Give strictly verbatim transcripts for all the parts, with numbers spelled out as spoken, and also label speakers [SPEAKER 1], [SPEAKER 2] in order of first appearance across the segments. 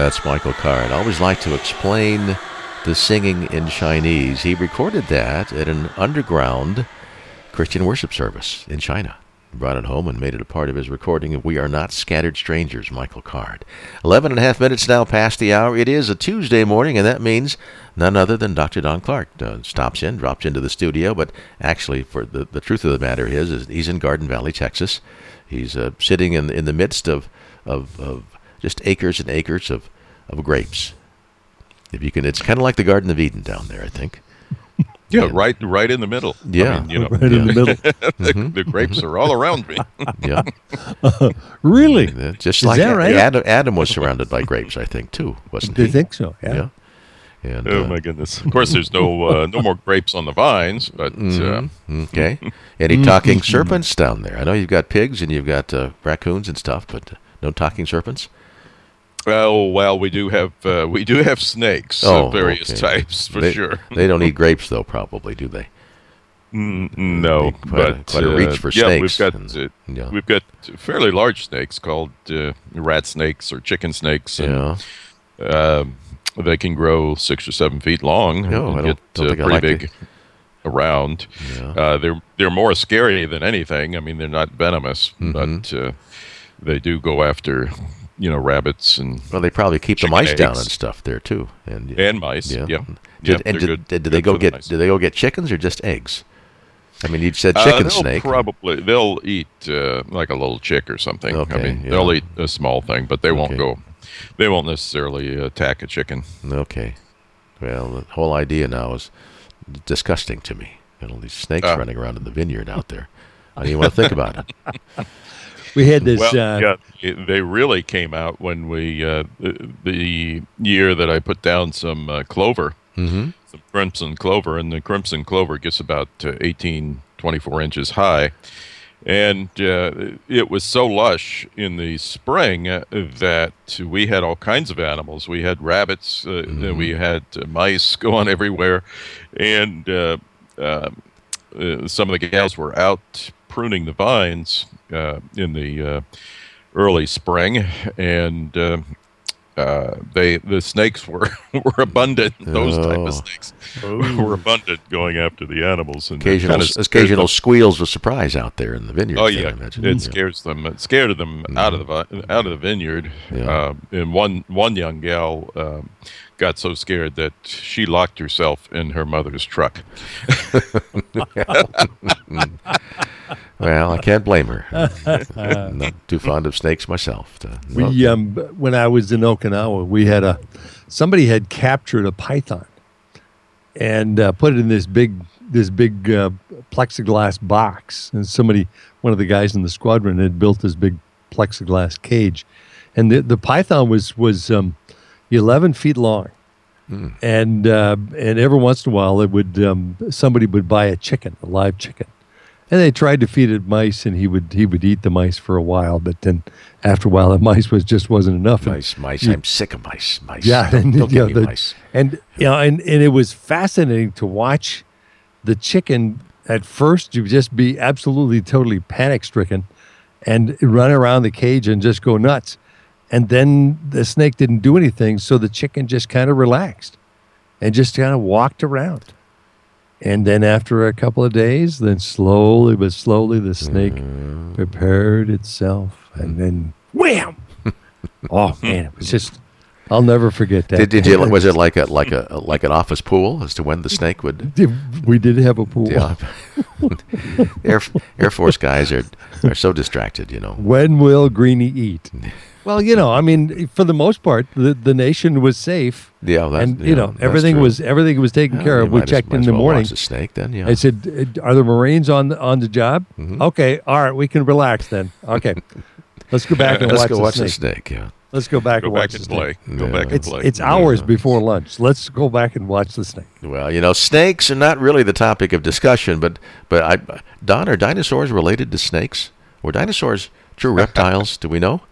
[SPEAKER 1] That's Michael Card. I always like to explain the singing in Chinese. He recorded that at an underground Christian worship service in China. He brought it home and made it a part of his recording of We Are Not Scattered Strangers, Michael Card. Eleven and a half minutes now past the hour. It is a Tuesday morning, and that means none other than Doctor Don Clark uh, stops in, drops into the studio. But actually, for the, the truth of the matter is, is he's in Garden Valley, Texas. He's uh, sitting in in the midst of, of, of just acres and acres of, of grapes. If you can, it's kind of like the Garden of Eden down there, I think.
[SPEAKER 2] Yeah, right, right in the middle.
[SPEAKER 1] Yeah,
[SPEAKER 2] I mean, you know,
[SPEAKER 3] right in the middle.
[SPEAKER 2] the,
[SPEAKER 1] Mm-hmm.
[SPEAKER 2] the grapes are all around me.
[SPEAKER 1] Yeah,
[SPEAKER 3] Uh, really?
[SPEAKER 1] Yeah, just
[SPEAKER 3] Is
[SPEAKER 1] like
[SPEAKER 3] that right?
[SPEAKER 1] Adam, Adam was surrounded by grapes, I think, too, wasn't
[SPEAKER 3] Do
[SPEAKER 1] he?
[SPEAKER 3] you think so? Yeah.
[SPEAKER 1] Yeah. And,
[SPEAKER 2] Oh
[SPEAKER 1] uh,
[SPEAKER 2] my goodness! Of course, there's no uh, no more grapes on the vines, but uh,
[SPEAKER 1] mhm, okay. Any talking serpents down there? I know you've got pigs and you've got uh, raccoons and stuff, but uh, no talking serpents.
[SPEAKER 2] oh well, we do have uh, we do have snakes
[SPEAKER 1] Oh,
[SPEAKER 2] of various
[SPEAKER 1] okay.
[SPEAKER 2] types for
[SPEAKER 1] they,
[SPEAKER 2] sure.
[SPEAKER 1] They don't eat grapes, though, probably, do they?
[SPEAKER 2] Mm, no,
[SPEAKER 1] Be quite a-
[SPEAKER 2] but
[SPEAKER 1] quite a
[SPEAKER 2] uh,
[SPEAKER 1] reach for
[SPEAKER 2] yeah,
[SPEAKER 1] snakes
[SPEAKER 2] we've got
[SPEAKER 1] and-
[SPEAKER 2] uh,
[SPEAKER 1] yeah.
[SPEAKER 2] we've got fairly large snakes called uh, rat snakes or chicken snakes, and
[SPEAKER 1] Yeah.
[SPEAKER 2] um they can grow six or seven feet long
[SPEAKER 1] No,
[SPEAKER 2] and
[SPEAKER 1] I don't-
[SPEAKER 2] get
[SPEAKER 1] don't
[SPEAKER 2] uh,
[SPEAKER 1] think I
[SPEAKER 2] pretty
[SPEAKER 1] like
[SPEAKER 2] big
[SPEAKER 1] it.
[SPEAKER 2] around.
[SPEAKER 1] Yeah.
[SPEAKER 2] Uh, they're they're more scary than anything. I mean, they're not venomous,
[SPEAKER 1] Mhm.
[SPEAKER 2] but uh, they do go after, you know, rabbits and
[SPEAKER 1] Well, they probably keep the
[SPEAKER 2] Chicken
[SPEAKER 1] mice down
[SPEAKER 2] eggs.
[SPEAKER 1] and stuff there, too. And,
[SPEAKER 2] and mice.
[SPEAKER 1] yeah.
[SPEAKER 2] Yeah,
[SPEAKER 1] Did,
[SPEAKER 2] Yep,
[SPEAKER 1] and
[SPEAKER 2] they're
[SPEAKER 1] did,
[SPEAKER 2] good-
[SPEAKER 1] did, did they
[SPEAKER 2] good
[SPEAKER 1] go
[SPEAKER 2] for the
[SPEAKER 1] get
[SPEAKER 2] mice.
[SPEAKER 1] did they go get chickens or just eggs? I mean, you said
[SPEAKER 2] Uh,
[SPEAKER 1] chicken
[SPEAKER 2] they'll
[SPEAKER 1] snake.
[SPEAKER 2] Probably they'll eat uh, like a little chick or something.
[SPEAKER 1] Okay,
[SPEAKER 2] I mean,
[SPEAKER 1] yeah.
[SPEAKER 2] they'll eat a small thing, but they won't
[SPEAKER 1] Okay.
[SPEAKER 2] go. They won't necessarily attack a chicken.
[SPEAKER 1] Okay. Well, the whole idea now is disgusting to me. You know, these snakes
[SPEAKER 2] Uh.
[SPEAKER 1] running around in the vineyard out there. I don't even want to think about it.
[SPEAKER 3] We had this.
[SPEAKER 2] Well,
[SPEAKER 3] uh,
[SPEAKER 2] yeah, it, they really came out when we uh, the, the year that I put down some uh, clover,
[SPEAKER 1] Mm-hmm.
[SPEAKER 2] some crimson clover, and the crimson clover gets about uh, eighteen, twenty-four inches high. And uh, it was so lush in the spring uh, that we had all kinds of animals. We had rabbits, uh,
[SPEAKER 1] Mhm.
[SPEAKER 2] we had uh, mice going everywhere, and uh, uh, uh, some of the gals were out pruning the vines uh, in the uh, early spring, and uh, uh, they the snakes were were abundant. Those type
[SPEAKER 1] Oh.
[SPEAKER 2] of snakes were abundant, going after the animals. And it
[SPEAKER 1] Occasional,
[SPEAKER 2] kinda scared
[SPEAKER 1] occasional
[SPEAKER 2] them.
[SPEAKER 1] squeals of surprise out there in the vineyard.
[SPEAKER 2] Oh
[SPEAKER 1] I
[SPEAKER 2] yeah,
[SPEAKER 1] imagine.
[SPEAKER 2] it
[SPEAKER 1] Yeah.
[SPEAKER 2] scares them. It scared them out of the vi- out of the vineyard.
[SPEAKER 1] Yeah.
[SPEAKER 2] Uh, and one one young gal um, got so scared that she locked herself in her mother's truck.
[SPEAKER 1] Well, I can't blame her. I'm not too fond of snakes myself. To,
[SPEAKER 3] We um, when I was in Okinawa, we had a somebody had captured a python and uh, put it in this big this big uh, plexiglass box. And somebody, one of the guys in the squadron, had built this big plexiglass cage, and the the python was was um, eleven feet long.
[SPEAKER 1] Mm.
[SPEAKER 3] And uh, and every once in a while, it would um, somebody would buy a chicken, a live chicken. And they tried to feed it mice, and he would he would eat the mice for a while, but then after a while, the mice was just wasn't enough. And
[SPEAKER 1] mice, mice.
[SPEAKER 3] you-
[SPEAKER 1] I'm sick of mice. Mice.
[SPEAKER 3] Yeah,
[SPEAKER 1] Don't,
[SPEAKER 3] and,
[SPEAKER 1] don't
[SPEAKER 3] you know,
[SPEAKER 1] give me
[SPEAKER 3] the-
[SPEAKER 1] mice.
[SPEAKER 3] and you know, and, and it was fascinating to watch the chicken. At first, you just be absolutely totally panic stricken, and run around the cage and just go nuts. And then the snake didn't do anything, so the chicken just kind of relaxed, and just kind of walked around. And then after a couple of days, then slowly but slowly the snake
[SPEAKER 1] Mm.
[SPEAKER 3] prepared itself, and then wham! Oh man, it was just. I'll never forget that.
[SPEAKER 1] Did, did you? Was it like a like a like an office pool as to when the snake would?
[SPEAKER 3] We did have a pool.
[SPEAKER 1] Yeah. Air Air Force guys are are so distracted, you know.
[SPEAKER 3] When will Greenie eat? Well, you know, I mean, for the most part, the, the nation was safe,
[SPEAKER 1] Yeah, that's,
[SPEAKER 3] and
[SPEAKER 1] yeah,
[SPEAKER 3] you know,
[SPEAKER 1] that's
[SPEAKER 3] everything
[SPEAKER 1] true.
[SPEAKER 3] was everything was taken
[SPEAKER 1] Yeah,
[SPEAKER 3] care
[SPEAKER 1] you
[SPEAKER 3] of. We
[SPEAKER 1] might as-
[SPEAKER 3] checked
[SPEAKER 1] might
[SPEAKER 3] in
[SPEAKER 1] as
[SPEAKER 3] the
[SPEAKER 1] well
[SPEAKER 3] morning.
[SPEAKER 1] watch the snake then. Yeah.
[SPEAKER 3] I said, "Uh, "Are the Marines on the, on the job?"
[SPEAKER 1] Mhm.
[SPEAKER 3] Okay, all right, we can relax then. Okay, let's go back and
[SPEAKER 1] Let's
[SPEAKER 3] watch,
[SPEAKER 1] go
[SPEAKER 3] the,
[SPEAKER 1] watch
[SPEAKER 3] snake.
[SPEAKER 1] the snake. Yeah.
[SPEAKER 3] Let's go back
[SPEAKER 2] Go
[SPEAKER 3] and
[SPEAKER 2] back
[SPEAKER 3] watch
[SPEAKER 2] and
[SPEAKER 3] the
[SPEAKER 2] play.
[SPEAKER 3] snake.
[SPEAKER 2] Go
[SPEAKER 1] Yeah.
[SPEAKER 2] back and
[SPEAKER 3] It's
[SPEAKER 2] play.
[SPEAKER 3] it's hours
[SPEAKER 1] Yeah.
[SPEAKER 3] before lunch. Let's go back and watch the snake.
[SPEAKER 1] Well, you know, snakes are not really the topic of discussion, but but I, Don, are dinosaurs related to snakes? Were dinosaurs true reptiles? Do we know?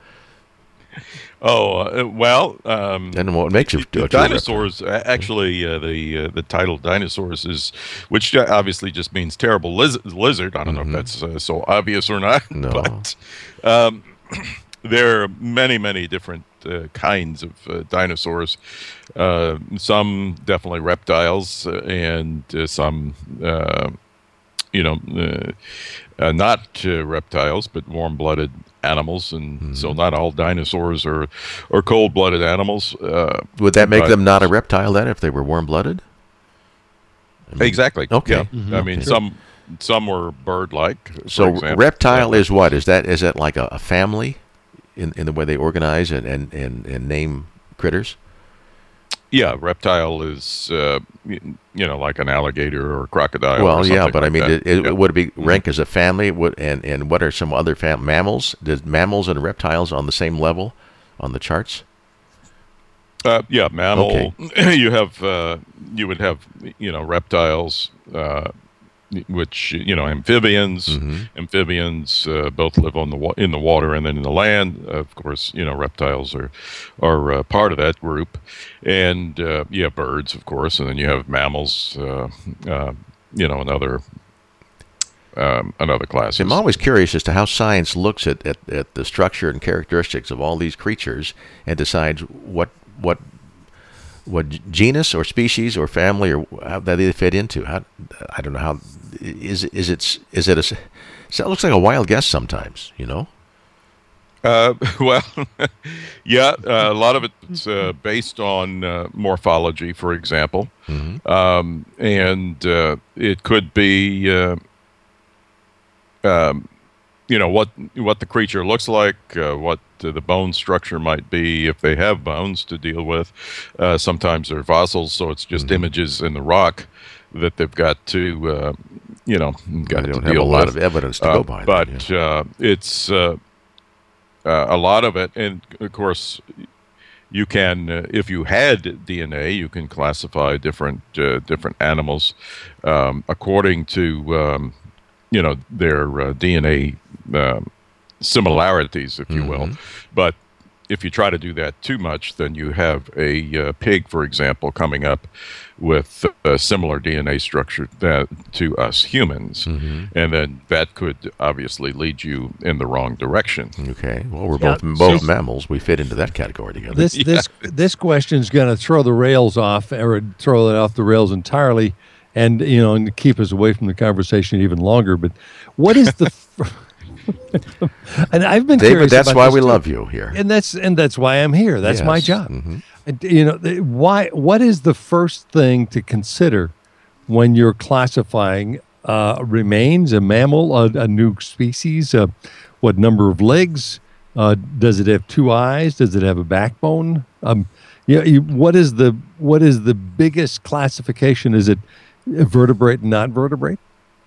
[SPEAKER 2] Oh uh, well, um,
[SPEAKER 1] And what makes you
[SPEAKER 2] the
[SPEAKER 1] a true
[SPEAKER 2] dinosaurs? a- Actually, uh, the uh, the title dinosaurs is, which obviously just means terrible liz- lizard. I don't know
[SPEAKER 1] Mhm.
[SPEAKER 2] if that's uh, so obvious or not,
[SPEAKER 1] No.
[SPEAKER 2] but um, there are many, many different uh, kinds of uh, dinosaurs. Uh, some definitely reptiles, uh, and uh, some, uh, you know, uh, uh, not uh, reptiles, but warm-blooded animals. And mm-hmm. so, not all dinosaurs are, are cold-blooded animals. Uh,
[SPEAKER 1] Would that make them not a reptile then, if they were warm-blooded?
[SPEAKER 2] I mean, exactly.
[SPEAKER 1] Okay.
[SPEAKER 2] Yeah.
[SPEAKER 1] Mm-hmm.
[SPEAKER 2] I mean,
[SPEAKER 1] okay.
[SPEAKER 2] some some were bird-like.
[SPEAKER 1] So,
[SPEAKER 2] example.
[SPEAKER 1] reptile is what? Is that is that like a, a family? In, in the way they organize and, and, and, and name critters?
[SPEAKER 2] Yeah, reptile is, uh, you know, like an alligator or a crocodile.
[SPEAKER 1] Well,
[SPEAKER 2] or
[SPEAKER 1] yeah, but
[SPEAKER 2] like
[SPEAKER 1] I mean,
[SPEAKER 2] it,
[SPEAKER 1] it,
[SPEAKER 2] yeah.
[SPEAKER 1] would it be rank mm-hmm. as a family? Would, and, and what are some other fam- mammals? Does mammals and reptiles on the same level on the charts?
[SPEAKER 2] Uh, yeah, mammal.
[SPEAKER 1] Okay.
[SPEAKER 2] you have, uh, you would have, you know, reptiles, uh, which, you know, amphibians. Mm-hmm. Amphibians uh, both live on the wa- in the water and then in the land. Of course, you know, reptiles are are uh, part of that group, and uh, you have birds, of course, and then you have mammals. Uh, uh, you know, another um, another class.
[SPEAKER 1] I'm always curious as to how science looks at, at, at the structure and characteristics of all these creatures and decides what what. what genus or species or family or how that they fit into. How, I don't know how is is it is it a so it looks like a wild guess sometimes, you know.
[SPEAKER 2] Uh, well, yeah, uh, a lot of it's uh, based on uh, morphology, for example, mm-hmm. um, and uh, it could be, uh, um, you know, what what the creature looks like, uh, what uh, the bone structure might be if they have bones to deal with. Uh, sometimes they're fossils, so it's just mm-hmm. images in the rock that they've got to, uh, you know, got
[SPEAKER 1] they
[SPEAKER 2] to
[SPEAKER 1] don't
[SPEAKER 2] deal
[SPEAKER 1] have a
[SPEAKER 2] with.
[SPEAKER 1] lot of evidence to
[SPEAKER 2] uh,
[SPEAKER 1] go by.
[SPEAKER 2] But
[SPEAKER 1] then, yeah.
[SPEAKER 2] uh, it's uh, uh, a lot of it, and of course, you can, uh, if you had D N A, you can classify different uh, different animals um, according to. Um, you know, their uh, D N A um, similarities, if you mm-hmm. will. But if you try to do that too much, then you have a uh, pig, for example, coming up with a similar D N A structure that, to us humans. Mm-hmm. And then that could obviously lead you in the wrong direction.
[SPEAKER 1] Okay. Well, we're
[SPEAKER 3] yeah.
[SPEAKER 1] both both
[SPEAKER 3] so,
[SPEAKER 1] mammals. We fit into that category together.
[SPEAKER 3] This
[SPEAKER 2] yeah.
[SPEAKER 3] this this question's going to throw the rails off, or throw it off the rails entirely. And, you know, and keep us away from the conversation even longer. But what is the... and I've been
[SPEAKER 1] David,
[SPEAKER 3] curious
[SPEAKER 1] that's
[SPEAKER 3] about
[SPEAKER 1] why
[SPEAKER 3] this
[SPEAKER 1] we
[SPEAKER 3] too.
[SPEAKER 1] love you here.
[SPEAKER 3] And that's and that's why I'm here. That's
[SPEAKER 1] yes.
[SPEAKER 3] my job.
[SPEAKER 1] Mm-hmm.
[SPEAKER 3] And, you know, why? What is the first thing to consider when you're classifying uh, remains, a mammal, a, a new species? Uh, what number of legs? Uh, does it have two eyes? Does it have a backbone? Um, you know, you, what is the what is the biggest classification? Is it vertebrate and not vertebrate?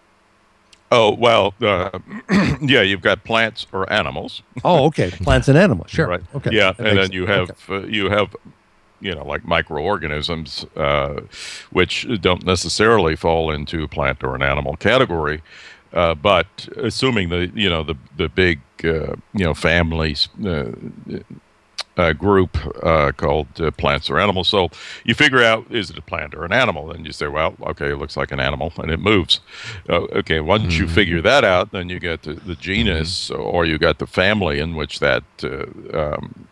[SPEAKER 2] Oh, well, uh, yeah, you've got plants or animals.
[SPEAKER 3] Oh, okay. Plants and animals. Sure.
[SPEAKER 2] Right.
[SPEAKER 3] Okay.
[SPEAKER 2] Yeah,
[SPEAKER 3] That
[SPEAKER 2] and
[SPEAKER 3] makes
[SPEAKER 2] then you
[SPEAKER 3] sense.
[SPEAKER 2] have, uh, you have, you know, like microorganisms, uh, which don't necessarily fall into a plant or an animal category. Uh, but assuming the, you know, the, the big, uh, you know, families, uh, Uh, group uh, called uh, plants or animals. So you figure out, is it a plant or an animal? And you say, well, okay, it looks like an animal and it moves. Uh, okay, once mm-hmm. you figure that out, then you get the, the genus mm-hmm. or you got the family in which that uh, um,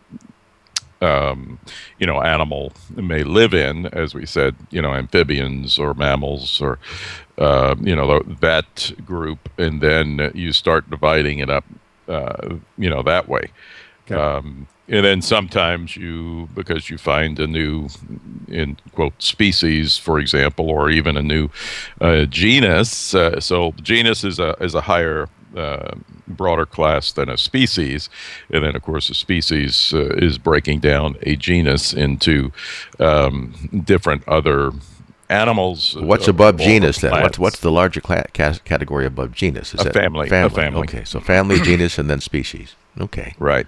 [SPEAKER 2] um, you know, animal may live in, as we said, you know, amphibians or mammals or, uh, you know, that group. And then you start dividing it up, uh, you know, that way. Okay. Um, And then sometimes you, because you find a new, in quote, species, for example, or even a new uh, genus. Uh, so genus is a is a higher, uh, broader class than a species, and then of course a species uh, is breaking down a genus into um, different other animals.
[SPEAKER 1] What's
[SPEAKER 2] uh,
[SPEAKER 1] above genus then?
[SPEAKER 2] plants.
[SPEAKER 1] What's what's the larger cla- ca- category above genus? Is
[SPEAKER 2] A
[SPEAKER 1] that
[SPEAKER 2] family, a
[SPEAKER 1] family?
[SPEAKER 2] family.
[SPEAKER 1] Okay, so family, genus, and then species. Okay.
[SPEAKER 2] Right.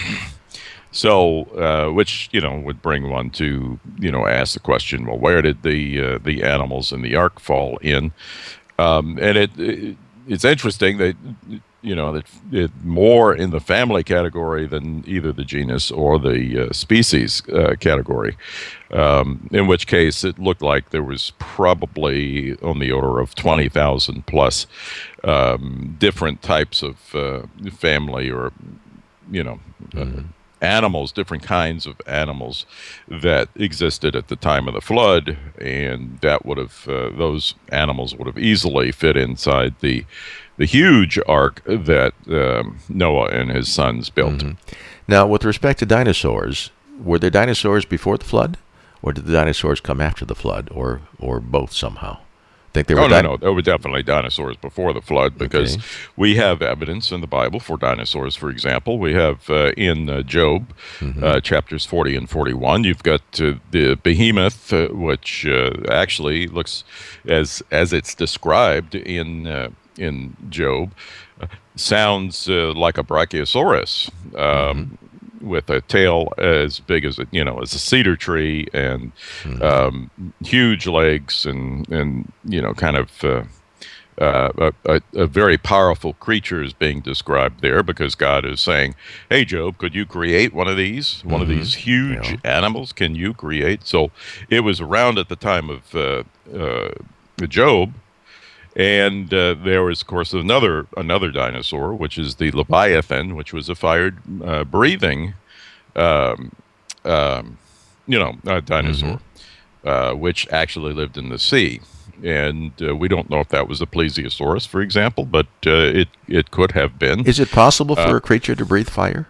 [SPEAKER 2] So, uh, which, you know, would bring one to, you know, ask the question, well, where did the uh, the animals in the ark fall in? Um, and it, it it's interesting that, you know, that it more in the family category than either the genus or the uh, species uh, category, um, in which case it looked like there was probably on the order of twenty thousand plus um, different types of uh, family or you know, mm-hmm. uh, animals, different kinds of animals that existed at the time of the flood, and that would have uh, those animals would have easily fit inside the the huge ark that um, Noah and his sons built.
[SPEAKER 1] Mm-hmm. Now, with respect to dinosaurs, were there dinosaurs before the flood, or did the dinosaurs come after the flood, or or both somehow? Think there were
[SPEAKER 2] oh, no,
[SPEAKER 1] di-
[SPEAKER 2] no. There were definitely dinosaurs before the flood because
[SPEAKER 1] Okay.
[SPEAKER 2] we have evidence in the Bible for dinosaurs, for example. We have uh, in uh, Job,
[SPEAKER 1] Mhm.
[SPEAKER 2] uh, chapters forty and forty-one, you've got uh, the behemoth, uh, which uh, actually looks, as as it's described in, uh, in Job, uh, sounds uh, like a brachiosaurus. Um, with a tail as big as a, you know, as a cedar tree, and um, huge legs, and and you know, kind of uh, uh, a, a, a very powerful creature is being described there, because God is saying, "Hey, Job, could you create one of these, one of
[SPEAKER 1] Mhm.
[SPEAKER 2] these huge
[SPEAKER 1] Yeah.
[SPEAKER 2] animals? Can you create?" So it was around at the time of uh, uh, Job. And uh, there was, of course, another another dinosaur, which is the Leviathan, which was a fire-breathing, um, um, you know, uh, dinosaur, uh, which actually lived in the sea. And uh, we don't know if that was a plesiosaurus, for example, but uh, it it could have been.
[SPEAKER 1] Is it possible for
[SPEAKER 2] Uh,
[SPEAKER 1] a creature to breathe fire?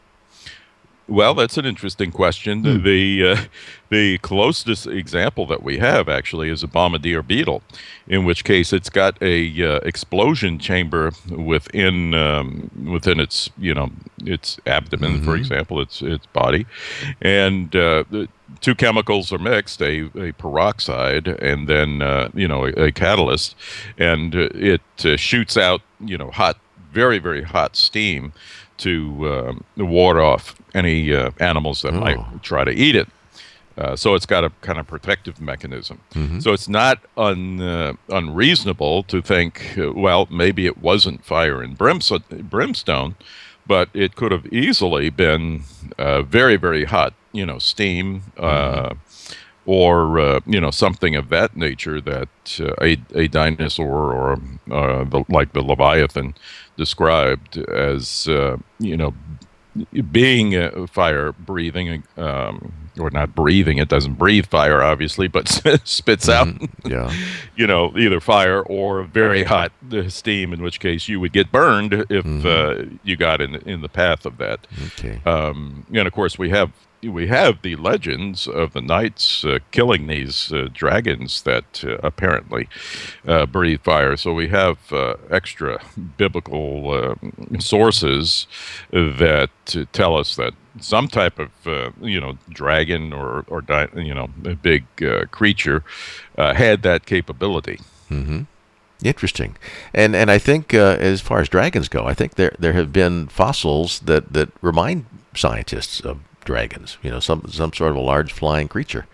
[SPEAKER 2] Well, that's an interesting question. The the, uh, the closest example that we have actually is a bombardier beetle, in which case it's got a uh, explosion chamber within um, within its you know its abdomen, for example, its its body, and uh, the two chemicals are mixed: a, a peroxide and then uh, you know a, a catalyst, and uh, it uh, shoots out you know hot, very very hot steam to um, ward off any uh, animals that
[SPEAKER 1] Oh.
[SPEAKER 2] might try to eat it. Uh, so it's got a kind of protective mechanism. So it's not un, uh, unreasonable to think, uh, well, maybe it wasn't fire and brimstone, brimstone, but it could have easily been uh, very, very hot, you know, steam, uh, or uh, you know something of that nature that uh, a a dinosaur or uh, the, like the Leviathan described as uh, you know being uh, fire breathing, um, or not breathing. It doesn't breathe fire, obviously, but spits out
[SPEAKER 1] Yeah.
[SPEAKER 2] you know either fire or very hot uh, steam. In which case you would get burned if uh, you got in in the path of that.
[SPEAKER 1] Okay.
[SPEAKER 2] Um, and of course, we have we have the legends of the knights uh, killing these uh, dragons that uh, apparently uh, breathe fire. So we have uh, extra biblical uh, sources that uh, tell us that some type of uh, you know dragon or or di- you know a big uh, creature uh, had that capability.
[SPEAKER 1] Interesting, and and I think uh, as far as dragons go, I think there there have been fossils that, that remind scientists of dragons. You know, some some sort of a large flying creature.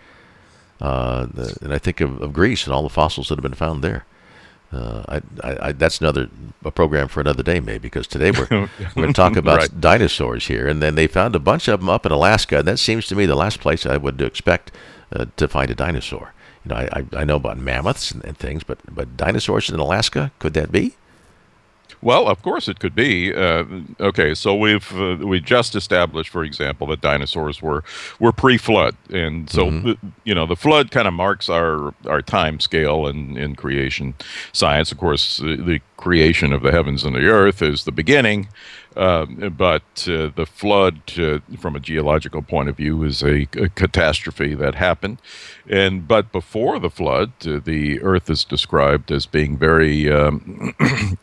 [SPEAKER 1] Uh, the, and I think of, of Greece and all the fossils that have been found there. Uh, I, I, I, that's another a program for another day, maybe, because today we're we're going to talk about
[SPEAKER 2] Right.
[SPEAKER 1] dinosaurs here, and then they found a bunch of them up in Alaska, and that seems to me the last place I would expect uh, to find a dinosaur. You know, I, I, I know about mammoths and, and things, but but dinosaurs in Alaska, could that be?
[SPEAKER 2] Well, of course it could be. Uh, okay, so we've uh, we just established, for example, that dinosaurs were were pre-flood, and so the, you know the flood kind of marks our our time scale in, in creation science. Of course, the, the creation of the heavens and the earth is the beginning, um, but uh, the flood, uh, from a geological point of view, is a, a catastrophe that happened. And but before the flood, uh, the earth is described as being very um,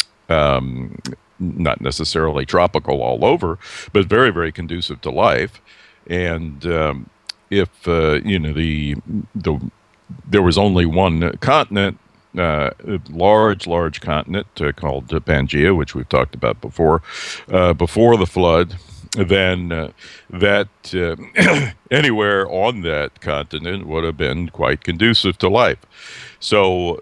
[SPEAKER 2] um, not necessarily tropical all over, but very, very conducive to life. And um, if uh, you know the the there was only one continent, uh, a large, large continent uh, called uh, Pangaea, which we've talked about before, uh, before the flood, then uh, that uh, anywhere on that continent would have been quite conducive to life. So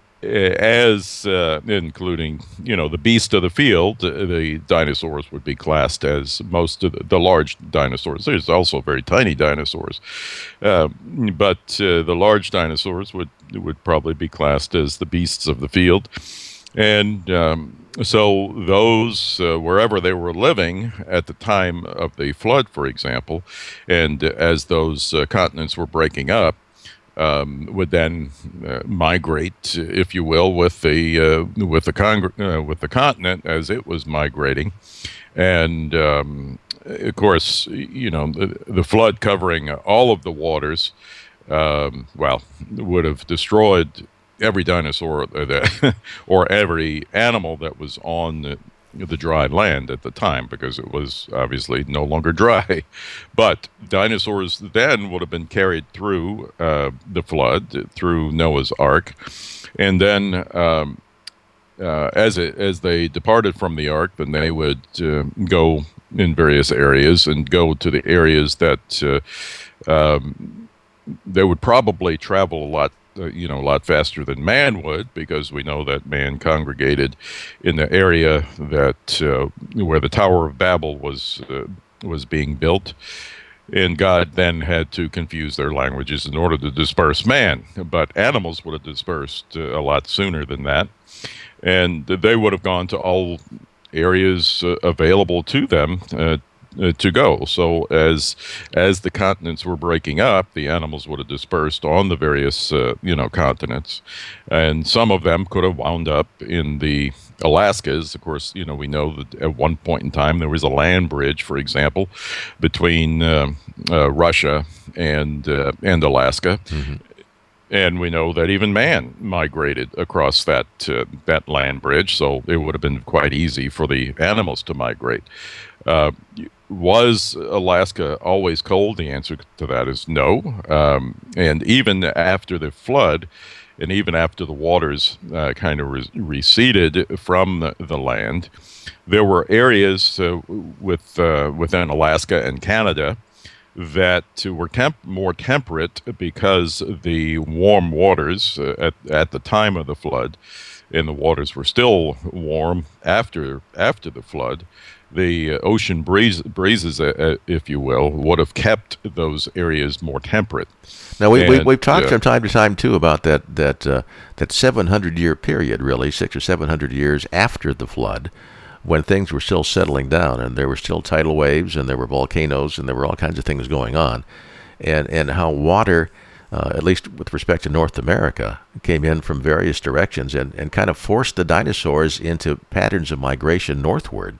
[SPEAKER 2] as uh, including you know the beast of the field, uh, the dinosaurs would be classed as most of the, the large dinosaurs. There's also very tiny dinosaurs, uh, but uh, the large dinosaurs would would probably be classed as the beasts of the field. And um, so those, uh, wherever they were living at the time of the flood, for example, and as those uh, continents were breaking up, um, would then uh, migrate, if you will, with the uh, with the con- uh, with the continent as it was migrating, and um, of course, you know, the, the flood covering all of the waters, um, well, would have destroyed every dinosaur that, or every animal that was on the, the dry land at the time, because it was obviously no longer dry. But dinosaurs then would have been carried through uh, the flood, through Noah's Ark, and then um, uh, as it, as they departed from the Ark, then they would uh, go in various areas and go to the areas that uh, um, they would probably travel a lot. Uh, you know, a lot faster than man would, because we know that man congregated in the area that uh, where the Tower of Babel was uh, was being built, and God then had to confuse their languages in order to disperse man. But animals would have dispersed uh, a lot sooner than that, and they would have gone to all areas uh, available to them uh, Uh, to go. So as as the continents were breaking up, the animals would have dispersed on the various uh, you know continents, and some of them could have wound up in the Alaskas. Of course, you know we know that at one point in time there was a land bridge, for example, between uh, uh, Russia and uh, and Alaska. Mm-hmm. And we know that even man migrated across that uh, that land bridge, so it would have been quite easy for the animals to migrate. Uh, was Alaska always cold? The answer to that is no. Um, and even after the flood, and even after the waters uh, kind of re- receded from the, the land, there were areas uh, with uh, within Alaska and Canada that were temp- more temperate, because the warm waters uh, at at the time of the flood, and the waters were still warm after after the flood. The uh, ocean breeze, breezes, uh, if you will, would have kept those areas more temperate.
[SPEAKER 1] Now we,
[SPEAKER 2] and,
[SPEAKER 1] we we've talked
[SPEAKER 2] uh,
[SPEAKER 1] from time to time too about that that uh, that seven hundred year period, really six or seven hundred years after the flood, when things were still settling down, and there were still tidal waves, and there were volcanoes, and there were all kinds of things going on, and and how water, uh, at least with respect to North America, came in from various directions and, and kind of forced the dinosaurs into patterns of migration northward.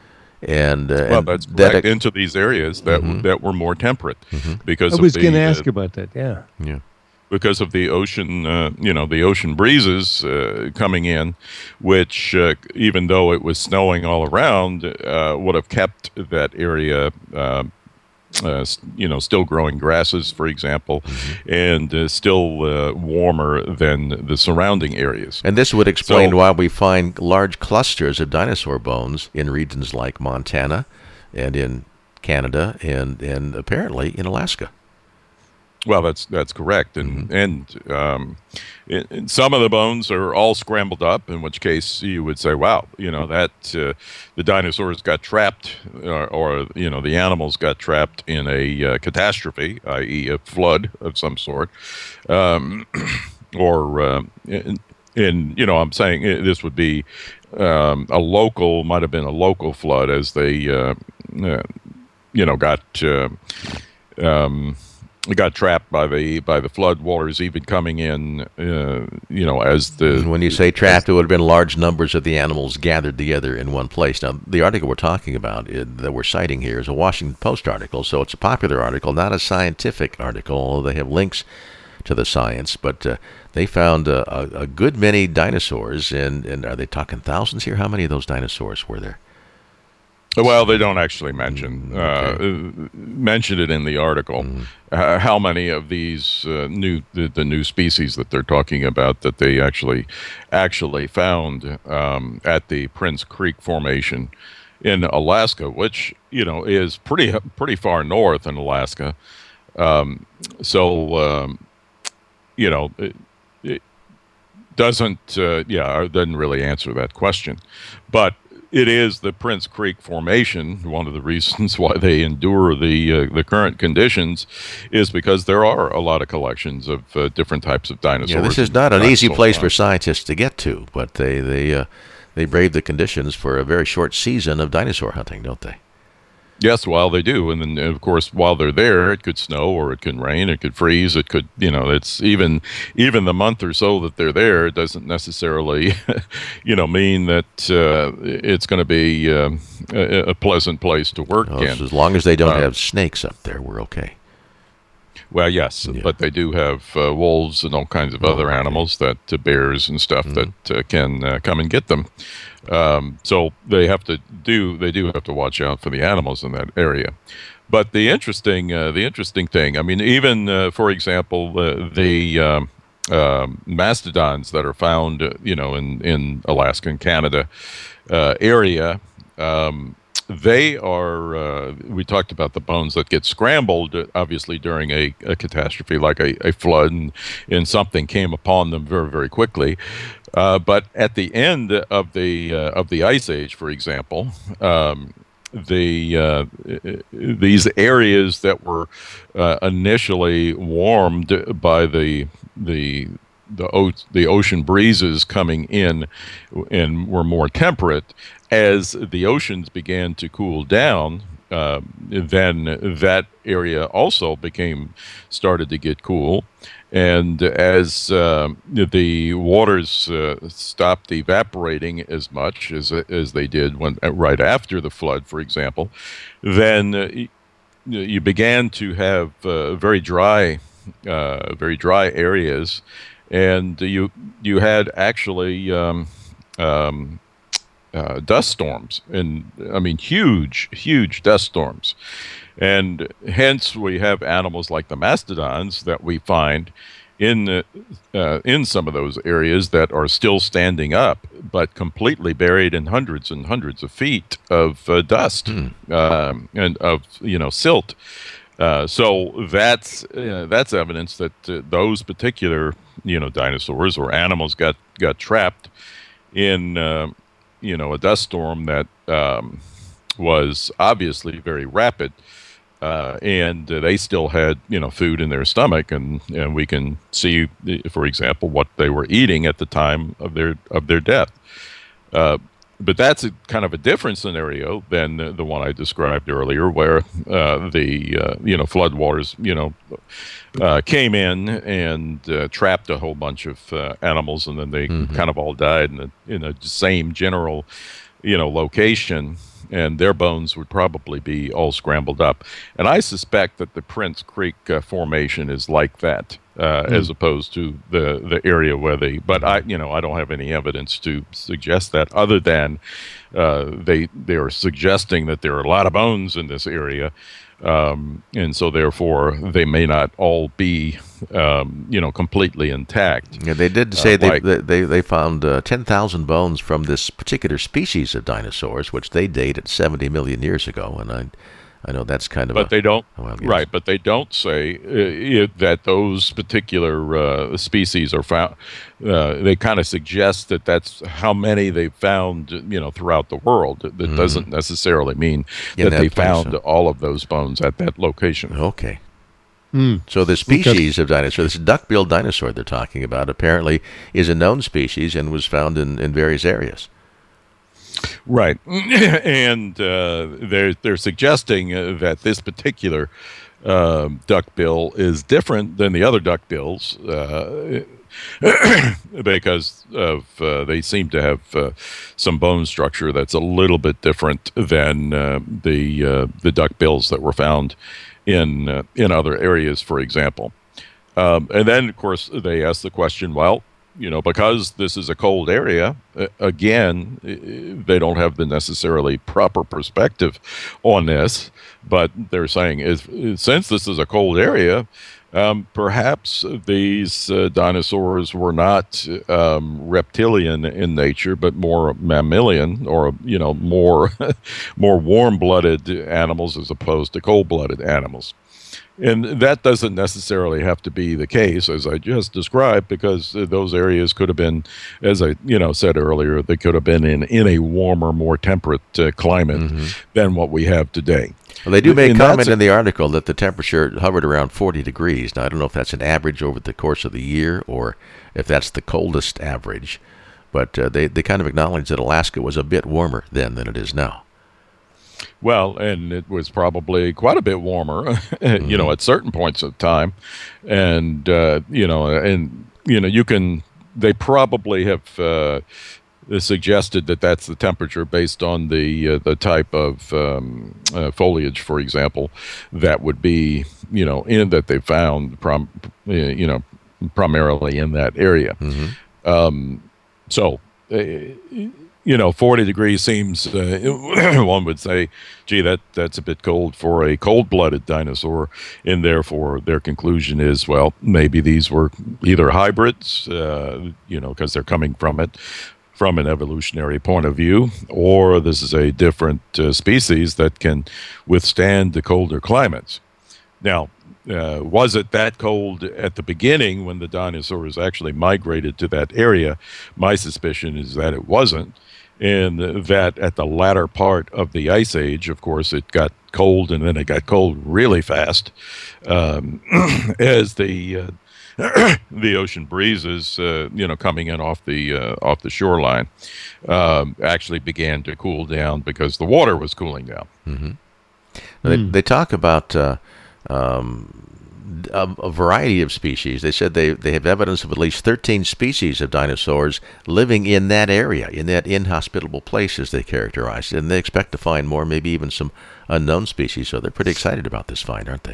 [SPEAKER 1] And, uh,
[SPEAKER 2] well,
[SPEAKER 1] and
[SPEAKER 2] that's
[SPEAKER 1] that,
[SPEAKER 2] correct. Into these areas that
[SPEAKER 1] mm-hmm.
[SPEAKER 2] that were more temperate, mm-hmm. because
[SPEAKER 3] I was
[SPEAKER 2] of
[SPEAKER 3] going to
[SPEAKER 2] the,
[SPEAKER 3] ask
[SPEAKER 2] uh,
[SPEAKER 3] about that. Yeah,
[SPEAKER 1] yeah.
[SPEAKER 2] because of the ocean, uh, you know, the ocean breezes uh, coming in, which uh, even though it was snowing all around, uh, would have kept that area, uh, uh, you know, still growing grasses, for example, mm-hmm. and uh, still uh, warmer than the surrounding areas.
[SPEAKER 1] And this would explain
[SPEAKER 2] so,
[SPEAKER 1] why we find large clusters of dinosaur bones in regions like Montana and in Canada and, and apparently in Alaska.
[SPEAKER 2] Well, that's that's correct, and mm-hmm. and um, it, and some of the bones are all scrambled up. In which case, you would say, "Wow, you know that uh, the dinosaurs got trapped, or, or you know the animals got trapped in a uh, catastrophe, that is, a flood of some sort, um, or uh, in, in you know I'm saying this would be um, a local, might have been a local flood as they uh, uh, you know got." Uh, um, got trapped by the by the flood waters, even coming in, uh, you know, as the...
[SPEAKER 1] And when you say trapped, it would have been large numbers of the animals gathered together in one place. Now, the article we're talking about, it, that we're citing here, is a Washington Post article, so it's a popular article, not a scientific article, although they have links to the science, but uh, they found uh, a, a good many dinosaurs, and, and are they talking thousands here? How many of those dinosaurs were there?
[SPEAKER 2] Well, they don't actually mention okay. uh, mention it in the article. Mm. Uh, how many of these uh, new the, the new species that they're talking about that they actually actually found um, at the Prince Creek Formation in Alaska, which you know is pretty pretty far north in Alaska. Um, so um, you know it, it doesn't uh, yeah doesn't really answer that question, but. it is the Prince Creek Formation. One of the reasons why they endure the uh, the current conditions is because there are a lot of collections of uh, different types of dinosaurs.
[SPEAKER 1] Yeah, this is not an easy place for scientists to get to, but they they uh, they brave the conditions for a very short season of dinosaur hunting, don't they?
[SPEAKER 2] Yes, well, they do, and then of course, while they're there, it could snow, or it can rain, it could freeze, it could, you know, it's even even the month or so that they're there, it doesn't necessarily, you know, mean that uh, it's going to be uh, a, a pleasant place to work
[SPEAKER 1] Oh,
[SPEAKER 2] in.
[SPEAKER 1] so as long as they don't
[SPEAKER 2] Uh,
[SPEAKER 1] have snakes up there, we're okay.
[SPEAKER 2] Well, yes,
[SPEAKER 1] Yeah.
[SPEAKER 2] but they do have uh, wolves and all kinds of other
[SPEAKER 1] okay.
[SPEAKER 2] animals that uh, bears and stuff
[SPEAKER 1] Mhm.
[SPEAKER 2] that uh, can uh, come and get them. Um, so they have to do they do have to watch out for the animals in that area. But the interesting uh, the interesting thing, I mean, even uh, for example, uh, the um, um mastodons that are found, uh, you know, in in Alaska and Canada uh, area. Um, They are, uh, we talked about the bones that get scrambled, uh, obviously, during a, a catastrophe like a, a flood, and, and something came upon them very, very quickly. Uh, but at the end of the uh, of the Ice Age, for example, um, the uh, these areas that were uh, initially warmed by the the the, o- the ocean breezes coming in and were more temperate. As the oceans began to cool down, uh, then that area also became started to get cool, and as uh, the waters uh, stopped evaporating as much as as they did when right after the flood, for example, then uh, you began to have uh, very dry, uh, very dry areas, and you you had actually. Um, um, Uh, dust storms, and I mean huge, huge dust storms, and hence we have animals like the mastodons that we find in the, uh, in some of those areas that are still standing up, but completely buried in hundreds and hundreds of feet of uh, dust
[SPEAKER 1] Hmm.
[SPEAKER 2] um, and of you know silt. Uh, so that's uh, that's evidence that uh, those particular you know dinosaurs or animals got got trapped in. Uh, you know, a dust storm that um, was obviously very rapid, uh, and uh, they still had, you know, food in their stomach, and, and we can see, for example, what they were eating at the time of their of their death. Uh, but that's a kind of a different scenario than the, the one I described earlier, where uh, the uh, you know floodwaters, you know, uh, came in and uh, trapped a whole bunch of uh, animals, and then they
[SPEAKER 1] Mhm.
[SPEAKER 2] kind of all died in the in the same general, you know, location, and their bones would probably be all scrambled up. And I suspect that the Prince Creek uh, Formation is like that. Uh,
[SPEAKER 3] Mm.
[SPEAKER 2] as opposed to the, the area where they, but I, you know, I don't have any evidence to suggest that, other than uh, they they are suggesting that there are a lot of bones in this area, um, and so therefore they may not all be, um, you know, completely intact.
[SPEAKER 1] Yeah, they did say
[SPEAKER 2] Uh,
[SPEAKER 1] they,
[SPEAKER 2] like-
[SPEAKER 1] they they they found uh, ten thousand bones from this particular species of dinosaurs, which they date at seventy million years ago, and I I know that's kind of
[SPEAKER 2] But
[SPEAKER 1] a,
[SPEAKER 2] they don't,
[SPEAKER 1] a wild guess.
[SPEAKER 2] right? But they don't say uh, it, that those particular uh, species are found. Uh, they kind of suggest that that's how many they found, you know, throughout the world. That doesn't necessarily mean
[SPEAKER 1] In
[SPEAKER 2] that
[SPEAKER 1] that
[SPEAKER 2] they
[SPEAKER 1] place,
[SPEAKER 2] found
[SPEAKER 1] huh?
[SPEAKER 2] all of those bones at that location.
[SPEAKER 1] Okay.
[SPEAKER 3] Mm.
[SPEAKER 1] So the species of dinosaur, this duck-billed dinosaur they're talking about, apparently is a known species and was found in, in various areas.
[SPEAKER 2] Right, and uh, they're they're suggesting uh, that this particular uh, duckbill is different than the other duckbills uh, because of uh, they seem to have uh, some bone structure that's a little bit different than uh, the uh, the duckbills that were found in uh, in other areas, for example. Um, and then, of course, they ask the question, well, you know, because this is a cold area, uh, again, uh, they don't have the necessarily proper perspective on this, but they're saying is since this is a cold area, um, perhaps these uh, dinosaurs were not um, reptilian in nature, but more mammalian, or you know, more more warm-blooded animals as opposed to cold-blooded animals. And that doesn't necessarily have to be the case, as I just described, because uh, those areas could have been, as I you know said earlier, they could have been in, in a warmer, more temperate uh, climate mm-hmm. than what we have today.
[SPEAKER 1] Well, they do make and comment in the article that the temperature hovered around forty degrees. Now, I don't know if that's an average over the course of the year or if that's the coldest average, but uh, they, they kind of acknowledge that Alaska was a bit warmer then than it is now.
[SPEAKER 2] Well, and it was probably quite a bit warmer, mm-hmm. you know, at certain points of time. And, uh, you know, and, you know, you can, they probably have uh, suggested that that's the temperature based on the uh, the type of um, uh, foliage, for example, that would be, you know, in that they found, prom, you know, primarily in that area. Mm-hmm. Um, so, uh, you know, forty degrees seems, uh, one would say, gee, that, that's a bit cold for a cold-blooded dinosaur, and therefore their conclusion is, well, maybe these were either hybrids, uh, you know, because they're coming from it, from an evolutionary point of view, or this is a different uh, species that can withstand the colder climates. Now, uh, was it that cold at the beginning when the dinosaurs actually migrated to that area? My suspicion is that it wasn't. And that at the latter part of the Ice Age, of course, it got cold, and then it got cold really fast um, as the uh, the ocean breezes, uh, you know, coming in off the uh, off the shoreline, um, actually began to cool down because the water was cooling down.
[SPEAKER 1] Mm-hmm. They, mm. they talk about uh, um, a, a variety of species. They said they, they have evidence of at least thirteen species of dinosaurs living in that area, in that inhospitable place, as they characterized it. And they expect to find more, maybe even some unknown species. So they're pretty excited about this find, aren't they?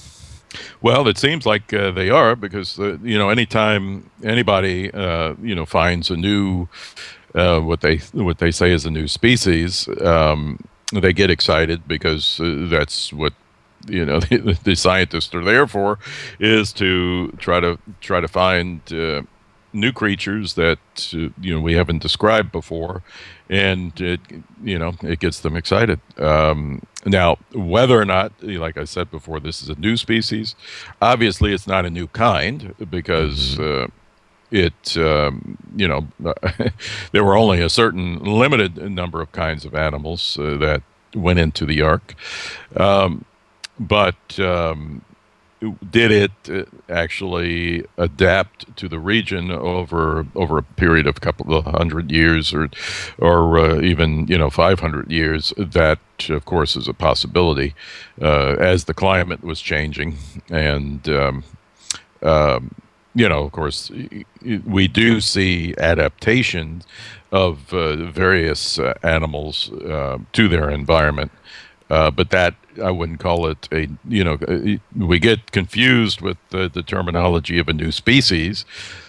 [SPEAKER 2] Well, it seems like uh, they are, because uh, you know, anytime anybody uh, you know finds a new uh, what they what they say is a new species, um, they get excited, because uh, that's what you know the, the scientists are there for, is to try to try to find uh, new creatures that uh, you know we haven't described before, and it you know it gets them excited. Um, now, whether or not, like I said before, this is a new species, obviously it's not a new kind, because uh, it um, you know there were only a certain limited number of kinds of animals uh, that went into the ark. Um, But um, did it uh, actually adapt to the region over over a period of a couple of hundred years, or or uh, even you know five hundred years? That, of course, is a possibility uh, as the climate was changing, and um, um, you know, of course, we do see adaptation of uh, various uh, animals uh, to their environment. Uh, but that, I wouldn't call it a, you know, we get confused with the, the terminology of a new species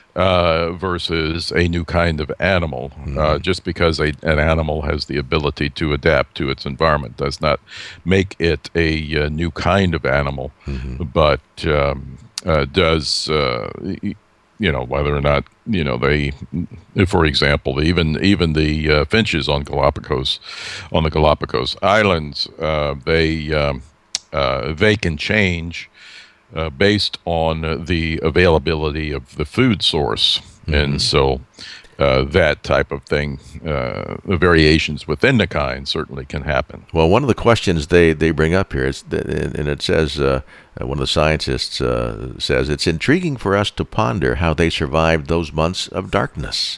[SPEAKER 2] uh, versus a new kind of animal. Mm-hmm. Uh, just because a, an animal has the ability to adapt to its environment does not make it a, a new kind of animal, mm-hmm. but um, uh, does, uh, you know, whether or not, you know, they, for example, even even the uh, finches on Galapagos, on the Galapagos Islands, uh, they um, uh, they can change uh, based on the availability of the food source, mm-hmm. and so uh, that type of thing, uh, the variations within the kind certainly can happen.
[SPEAKER 1] Well, one of the questions they, they bring up here is, that, and it says, uh, one of the scientists uh, says, it's intriguing for us to ponder how they survived those months of darkness.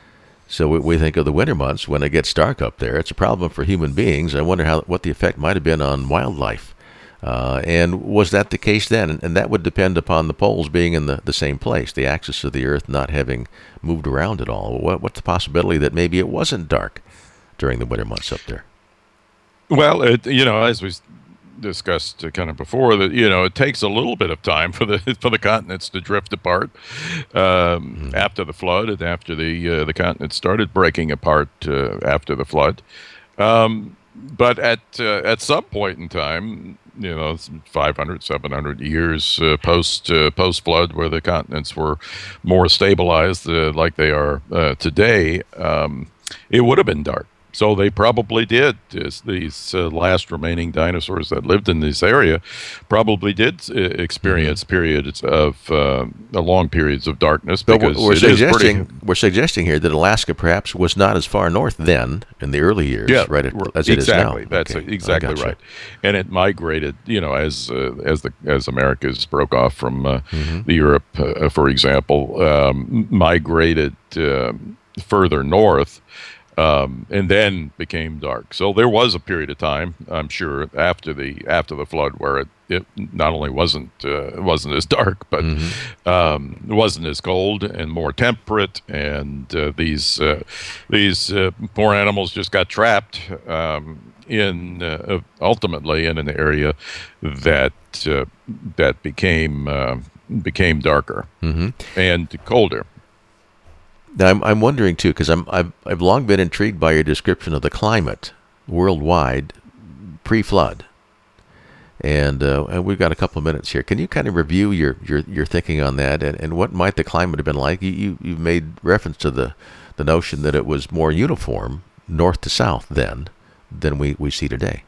[SPEAKER 1] So we, we think of the winter months when it gets dark up there. It's a problem for human beings. I wonder how what the effect might have been on wildlife. Uh, and was that the case then? And, and that would depend upon the poles being in the, the same place, the axis of the Earth not having moved around at all. What, what's the possibility that maybe it wasn't dark during the winter months up there?
[SPEAKER 2] Well, it, you know, as we discussed kind of before, that you know it takes a little bit of time for the for the continents to drift apart um, mm-hmm. after the flood, and after the uh, the continents started breaking apart uh, after the flood. Um, but at uh, at some point in time, you know, five hundred, seven hundred years uh, post uh, post flood, where the continents were more stabilized uh, like they are uh, today, um, it would have been dark. So they probably did. This, these uh, last remaining dinosaurs that lived in this area probably did uh, experience mm-hmm. periods of uh, long periods of darkness. Because
[SPEAKER 1] we're, we're
[SPEAKER 2] it
[SPEAKER 1] suggesting
[SPEAKER 2] is pretty,
[SPEAKER 1] we're suggesting here that Alaska perhaps was not as far north then in the early years,
[SPEAKER 2] yeah,
[SPEAKER 1] right? As it
[SPEAKER 2] exactly.
[SPEAKER 1] is now.
[SPEAKER 2] That's
[SPEAKER 1] okay.
[SPEAKER 2] exactly
[SPEAKER 1] gotcha.
[SPEAKER 2] right. And it migrated, you know, as uh, as the as Americas broke off from uh, mm-hmm. the Europe, uh, for example, um, migrated uh, further north. Um, and then became dark. So there was a period of time, I'm sure, after the after the flood, where it, it not only wasn't uh, wasn't as dark, but mm-hmm. um, it wasn't as cold and more temperate. And uh, these uh, these uh, poor animals just got trapped um, in uh, ultimately in an area that uh, that became uh, became darker mm-hmm. and colder.
[SPEAKER 1] Now, I'm I'm wondering too, because I'm I've I've long been intrigued by your description of the climate worldwide pre-flood, and uh, and we've got a couple of minutes here. Can you kind of review your your, your thinking on that, and, and what might the climate have been like? You, you you've made reference to the the notion that it was more uniform north to south then than we, we see today.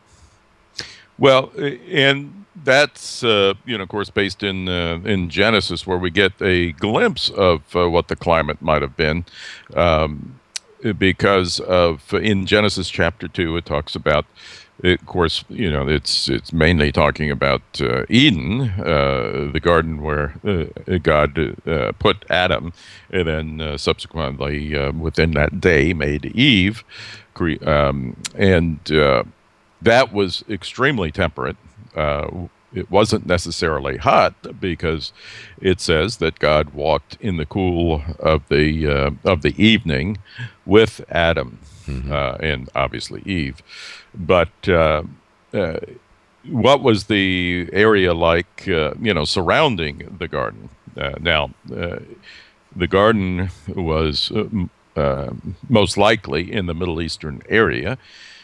[SPEAKER 2] Well, and that's, uh, you know, of course, based in uh, in Genesis, where we get a glimpse of uh, what the climate might have been, um, because of in Genesis chapter two, it talks about, of course, you know, it's it's mainly talking about uh, Eden, uh, the garden where uh, God uh, put Adam, and then uh, subsequently uh, within that day made Eve, cre- um, and uh, that was extremely temperate. Uh, it wasn't necessarily hot because it says that God walked in the cool of the uh, of the evening with Adam mm-hmm. uh, and obviously Eve. But uh, uh, what was the area like, uh, you know, surrounding the garden? Uh, now, uh, the garden was uh, uh, most likely in the Middle Eastern area.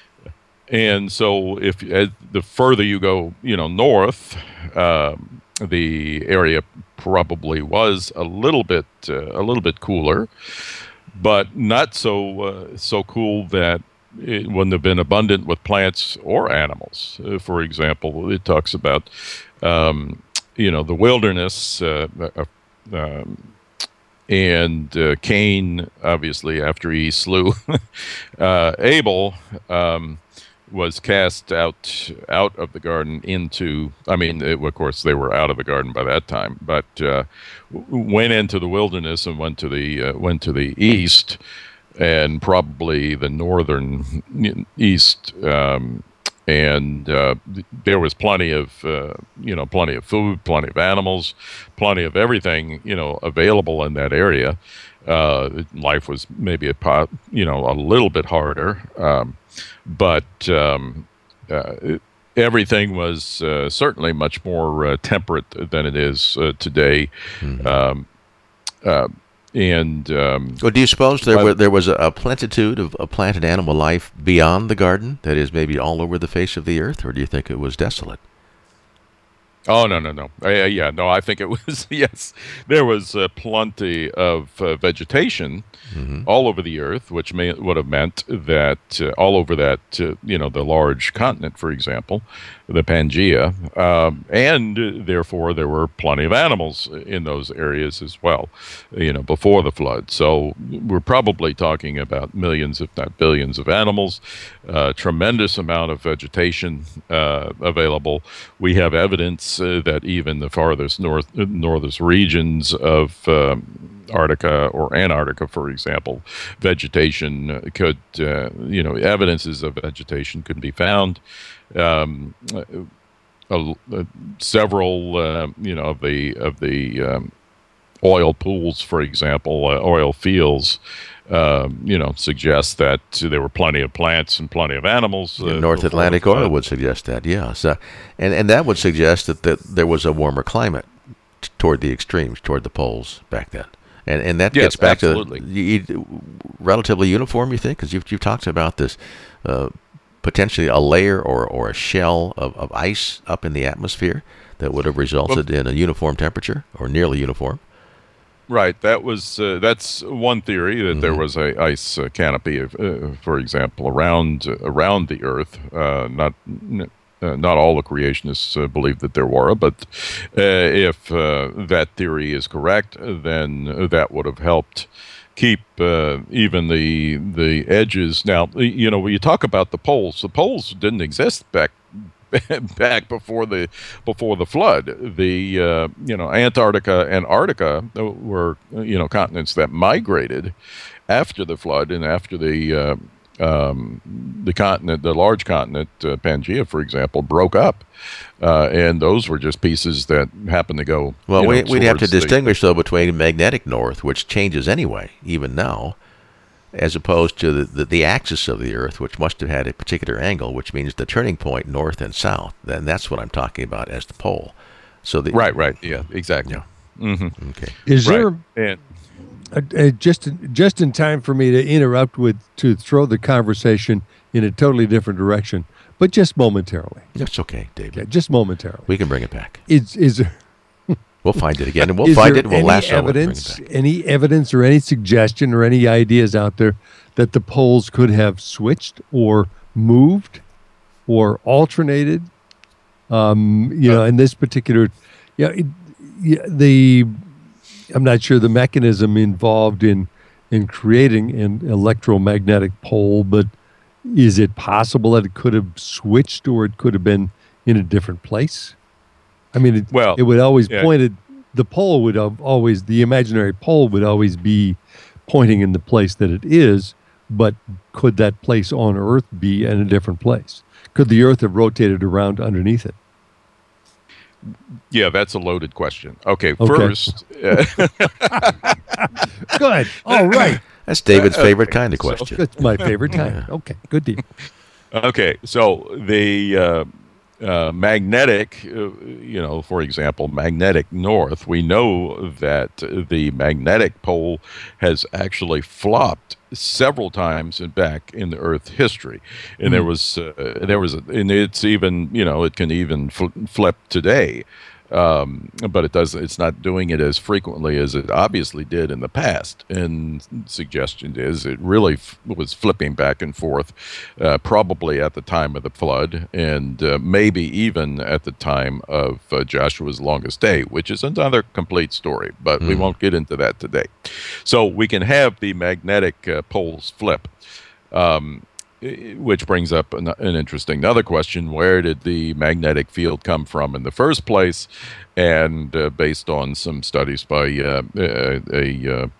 [SPEAKER 2] And so, if as the further you go, you know, north, um, the area probably was a little bit, uh, a little bit cooler, but not so uh, so cool that it wouldn't have been abundant with plants or animals. Uh, for example, it talks about, um, you know, the wilderness, uh, uh, um, and uh, Cain, obviously, after he slew uh, Abel. Um, was cast out out of the garden into, I mean, it, of course, they were out of the garden by that time, but uh, went into the wilderness and went to the uh, went to the east, and probably the northern east, um, and uh, there was plenty of uh, you know plenty of food, plenty of animals, plenty of everything you know available in that area. Uh, life was maybe a pot, you know a little bit harder. Um, But um, uh, everything was uh, certainly much more uh, temperate than it is uh, today. Mm-hmm. Um, uh, and um,
[SPEAKER 1] well, do you suppose there was there was a, a plenitude of, of plant and animal life beyond the garden? That is, maybe all over the face of the earth, or do you think it was desolate?
[SPEAKER 2] Oh, no, no, no. Uh, yeah, no, I think it was, yes. There was uh, plenty of uh, vegetation mm-hmm. all over the earth, which may, would have meant that uh, all over that, uh, you know, the large continent, for example, the Pangaea, um, and uh, therefore there were plenty of animals in those areas as well, you know, before the flood. So we're probably talking about millions, if not billions, of animals, uh, tremendous amount of vegetation uh, available. We have evidence uh, that even the farthest north, northest regions of um, Antarctica or Antarctica, for example, vegetation could, uh, you know, evidences of vegetation could be found. Um, uh, uh, several, uh, you know, of the of the um, oil pools, for example, uh, oil fields, uh, you know, suggest that there were plenty of plants and plenty of animals. Uh,
[SPEAKER 1] North Atlantic oil would suggest that, yeah. So, and and that would suggest that, that there was a warmer climate t- toward the extremes, toward the poles back then. And and that
[SPEAKER 2] yes,
[SPEAKER 1] gets back
[SPEAKER 2] absolutely.
[SPEAKER 1] to the, you, relatively uniform, you think? Because you've, you've talked about this uh, potentially a layer or, or a shell of, of ice up in the atmosphere that would have resulted well, in a uniform temperature or nearly uniform.
[SPEAKER 2] Right. That was uh, that's one theory that
[SPEAKER 1] Mm-hmm.
[SPEAKER 2] there was a ice uh, canopy, of, uh, for example, around uh, around the Earth. Uh, not n- uh, not all the creationists uh, believe that there were, but uh, if uh, that theory is correct, then that would have helped keep uh, even the the edges. Now, you know, when you talk about the poles, the poles didn't exist back back before the before the flood. The uh, you know Antarctica and Arctica were you know continents that migrated after the flood and after the uh, um, the continent, the large continent uh, Pangaea, for example, broke up, uh, and those were just pieces that happened to go.
[SPEAKER 1] Well,
[SPEAKER 2] you
[SPEAKER 1] we,
[SPEAKER 2] know,
[SPEAKER 1] we'd have to
[SPEAKER 2] towards the-
[SPEAKER 1] distinguish, though, between magnetic north, which changes anyway, even now, as opposed to the, the, the axis of the Earth, which must have had a particular angle, which means the turning point north and south. Then that's what I'm talking about as the pole. So the
[SPEAKER 2] Right, right, yeah, exactly.
[SPEAKER 1] Yeah.
[SPEAKER 2] hmm
[SPEAKER 1] Okay.
[SPEAKER 3] Is
[SPEAKER 2] Right.
[SPEAKER 3] there
[SPEAKER 2] And
[SPEAKER 3] uh, uh, just just in time for me to interrupt with to throw the conversation in a totally different direction, but just momentarily.
[SPEAKER 1] That's okay, David.
[SPEAKER 3] Okay, just momentarily.
[SPEAKER 1] We can bring it back.
[SPEAKER 3] Is is there,
[SPEAKER 1] We'll find it again, and we'll
[SPEAKER 3] is
[SPEAKER 1] find
[SPEAKER 3] there
[SPEAKER 1] it, and we'll
[SPEAKER 3] any
[SPEAKER 1] lasso it and bring
[SPEAKER 3] evidence,
[SPEAKER 1] it back.
[SPEAKER 3] any evidence or any suggestion or any ideas out there that the poles could have switched or moved or alternated? Um, you know, in this particular, yeah, it, yeah, the I'm not sure the mechanism involved in in creating an electromagnetic pole, but is it possible that it could have switched or it could have been in a different place? I mean, it,
[SPEAKER 2] Well,
[SPEAKER 3] it would always
[SPEAKER 2] yeah.
[SPEAKER 3] pointed. The pole would have always the imaginary pole would always be pointing in the place that it is. But could that place on Earth be in a different place? Could the Earth have rotated around underneath it?
[SPEAKER 2] yeah, that's a loaded question. Okay,
[SPEAKER 3] Okay.
[SPEAKER 2] first, uh,
[SPEAKER 3] Good. All right.
[SPEAKER 1] That's David's
[SPEAKER 2] Uh,
[SPEAKER 1] favorite
[SPEAKER 2] okay,
[SPEAKER 1] kind of
[SPEAKER 2] so-
[SPEAKER 1] question.
[SPEAKER 3] That's my favorite time. Okay. Good deal.
[SPEAKER 2] okay, so the uh, uh, magnetic, uh, you know, for example, magnetic north, we know that the magnetic pole has actually flopped several times in back in the Earth history, and there was uh, there was, a, and it's even, you know, it can even fl- flip today. Um, but it does. It's not doing it as frequently as it obviously did in the past. And suggestion is it really f- was flipping back and forth, uh, probably at the time of the flood, and uh, maybe even at the time of uh, Joshua's longest day, which is another complete story. But we won't get into that today. So we can have the magnetic uh, poles flip. Um, I- Which brings up an, an interesting other question: where did the magnetic field come from in the first place? And uh, based on some studies by uh, a a, uh,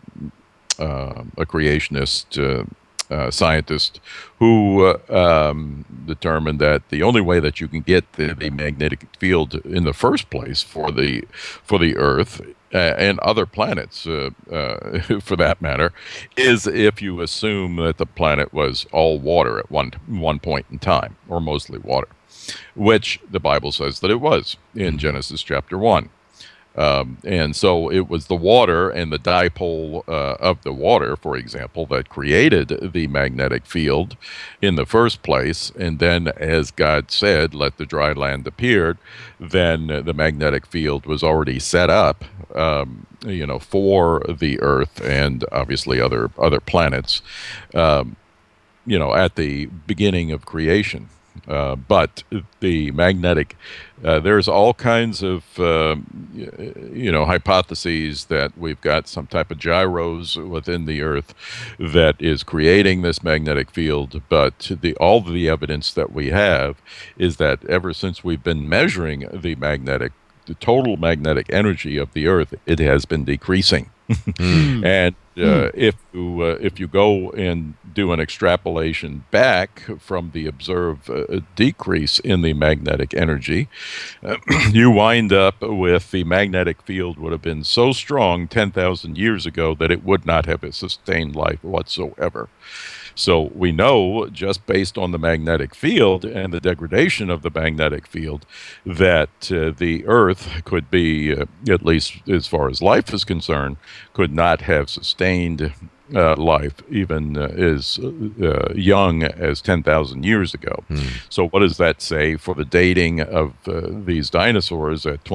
[SPEAKER 2] uh, a creationist uh, uh, scientist who uh, um, determined that the only way that you can get the, the magnetic field in the first place for the for the Earth uh, and other planets, uh, uh, for that matter, is if you assume that the planet was all water at one one point in time, or mostly water, which the Bible says that it was in Genesis chapter one. Um, and so it was the water and the dipole uh, of the water, for example, that created the magnetic field in the first place. And then, as God said, let the dry land appear, then uh, the magnetic field was already set up, um, you know, for the Earth and obviously other other planets, um, you know, at the beginning of creation. Uh, but the magnetic, uh, there's all kinds of, uh, you know, hypotheses that we've got some type of gyros within the Earth that is creating this magnetic field. But the all of the evidence that we have is that ever since we've been measuring the magnetic, the total magnetic energy of the Earth, it has been decreasing. And uh, if you uh, if you go and do an extrapolation back from the observed uh, decrease in the magnetic energy, uh, you wind up with the magnetic field would have been so strong ten thousand years ago that it would not have sustained life whatsoever. So we know, just based on the magnetic field and the degradation of the magnetic field, that uh, the Earth could be, uh, at least as far as life is concerned, could not have sustained uh, life even uh, as uh, young as ten thousand years ago. So what does that say for the dating of uh, these dinosaurs at twenty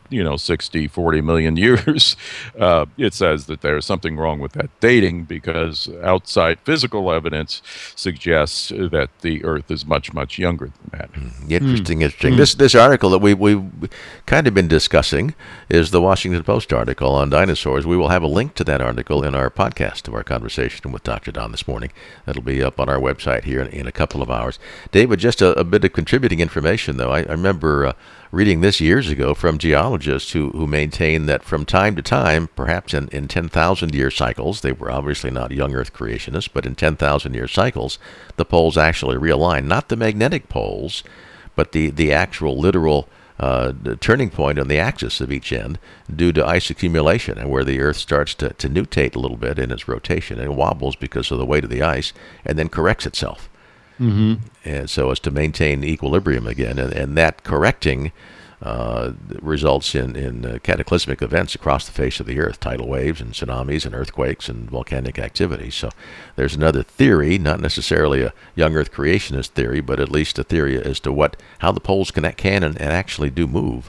[SPEAKER 2] you know, sixty, forty million years, uh, it says that there's something wrong with that dating, because outside physical evidence suggests that the Earth is much, much younger than that.
[SPEAKER 1] Interesting, interesting. This this article that we, we've kind of been discussing is the Washington Post article on dinosaurs. We will have a link to that article in our podcast of our conversation with Doctor Don this morning. That'll be up on our website here in, in a couple of hours. David, just a, a bit of contributing information, though. I, I remember uh, reading this years ago from geologists who, who maintain that from time to time, perhaps in, in ten thousand year cycles, they were obviously not young Earth creationists, but in ten thousand year cycles, the poles actually realign. Not the magnetic poles, but the, the actual literal uh, the turning point on the axis of each end due to ice accumulation, and where the Earth starts to, to nutate a little bit in its rotation and wobbles because of the weight of the ice, and then corrects itself.
[SPEAKER 3] Mm-hmm.
[SPEAKER 1] And so as to maintain equilibrium again, and, and that correcting uh, results in, in uh, cataclysmic events across the face of the Earth, tidal waves and tsunamis and earthquakes and volcanic activity. So there's another theory, not necessarily a young Earth creationist theory, but at least a theory as to what how the poles can, can and, and actually do move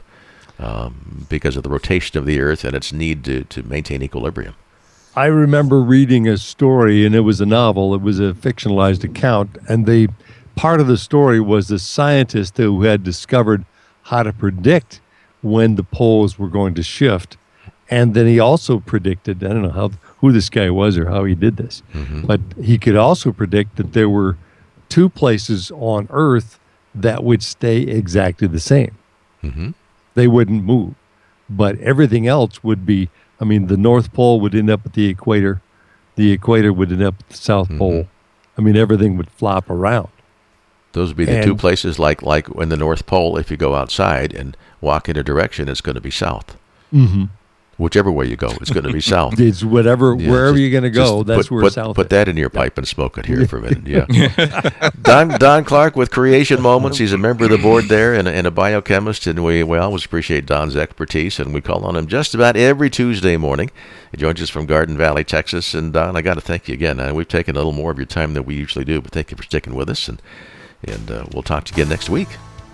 [SPEAKER 1] um, because of the rotation of the Earth and its need to, to maintain equilibrium.
[SPEAKER 3] I remember reading a story, and it was a novel. It was a fictionalized account, and they part of the story was the scientist who had discovered how to predict when the poles were going to shift, and then he also predicted, I don't know how who this guy was or how he did this,
[SPEAKER 1] Mm-hmm.
[SPEAKER 3] but he could also predict that there were two places on Earth that would stay exactly the same.
[SPEAKER 1] Mm-hmm.
[SPEAKER 3] They wouldn't move, but everything else would be. I mean, the North Pole would end up at the equator. The equator would end up at the South
[SPEAKER 1] Mm-hmm.
[SPEAKER 3] Pole. I mean, everything would flop around.
[SPEAKER 1] Those would be the
[SPEAKER 3] And-
[SPEAKER 1] two places, like like in the North Pole, if you go outside and walk in a direction, it's going to be south.
[SPEAKER 3] Mm-hmm.
[SPEAKER 1] Whichever way you go, it's going to be south.
[SPEAKER 3] It's whatever,
[SPEAKER 1] Yeah,
[SPEAKER 3] wherever
[SPEAKER 1] just-
[SPEAKER 3] you're going to go,
[SPEAKER 1] just
[SPEAKER 3] that's
[SPEAKER 1] put,
[SPEAKER 3] where
[SPEAKER 1] put,
[SPEAKER 3] south
[SPEAKER 1] Put
[SPEAKER 3] is.
[SPEAKER 1] that in your pipe and smoke it here for a minute. Yeah. Don Don Clark with Creation Moments. He's a member of the board there and, a- and a biochemist, and we, we always appreciate Don's expertise, and we call on him just about every Tuesday morning. He joins us from Garden Valley, Texas. And Don, I got to thank you again. Uh, we've taken a little more of your time than we usually do, but thank you for sticking with us, and and uh, we'll talk to you again next week.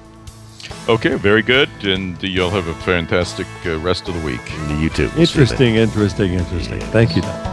[SPEAKER 2] Okay, very good, and you'll have a fantastic uh, rest of the week.
[SPEAKER 1] You too. We'll see you then.
[SPEAKER 3] Interesting, interesting, interesting. Thank you, Don.